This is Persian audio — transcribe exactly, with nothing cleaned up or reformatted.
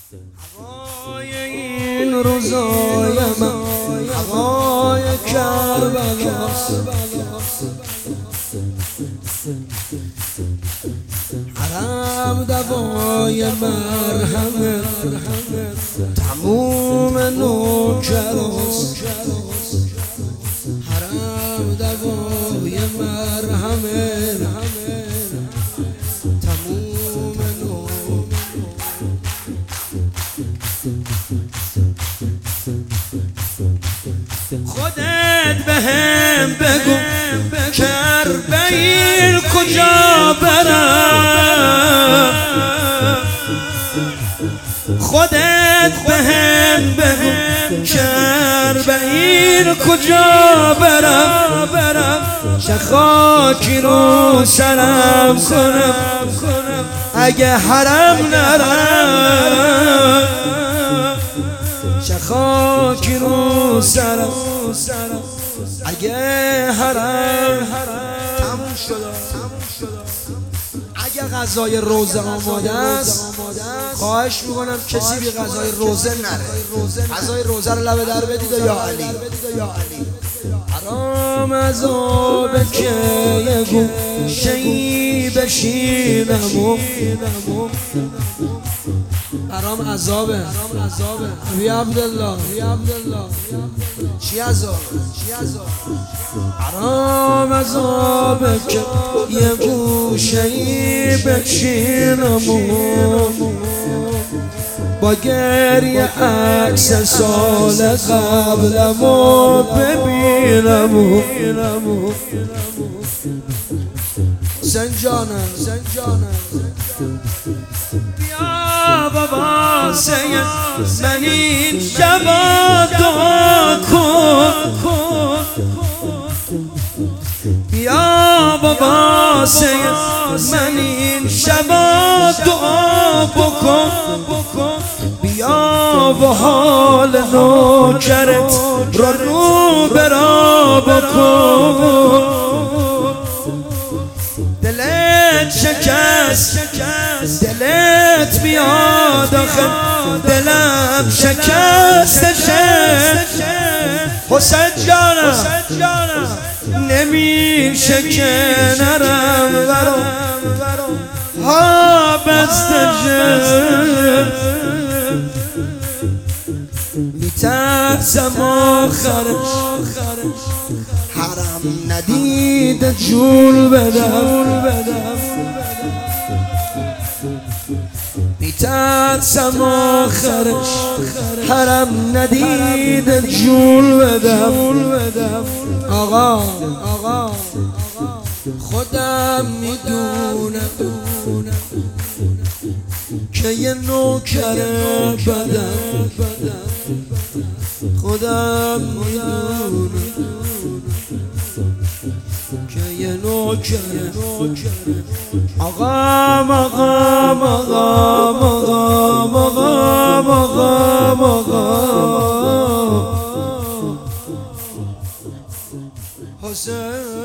هوای این روزای من هوای کربلاست، حرم دوای مرهم تموم نوکراست، حرم دوای مرهم تموم نوکراست. خودت بهم بگو کربیل کجا برم، خودت بهم بگو کربیل کجا برم، چه خاکی رو سرم کنم اگه حرم نرم، چه خاکی رو سرم اگه حرم تموم شد. اگه غذای روزه آماده است خواهش میکنم کسی بی غذای روزه نره، غذای روزه رو لبه در بدید و یا علی. حرام عذاب که یه گوشه‌ای بشینم، حرام عذابه بی عبدالله چی عذاب، حرام عذابه که یه گوشه‌ای بشینم با گریه عکس سال قبلمو ببینم. سنجانم بیا بابا سید من این شبا دعا کن، بیا بابا سید من این شبا دعا بکن، بیا و حال نوکرت رو رو برا بکن. دلت شکست دلت بیاد آخه دلم شکستشه، حسین جانم نمیشه که نرم برام ها بستشه، میترسم آخرش حرم ندیده جول بدم، میترسم آخرش حرم ندیده جول بدم. آقا خودم میدونم که یه نوکر بدم، خودم میدونم که یه نوکر آقام آقام آقام آقام آقام آقام آقام حسین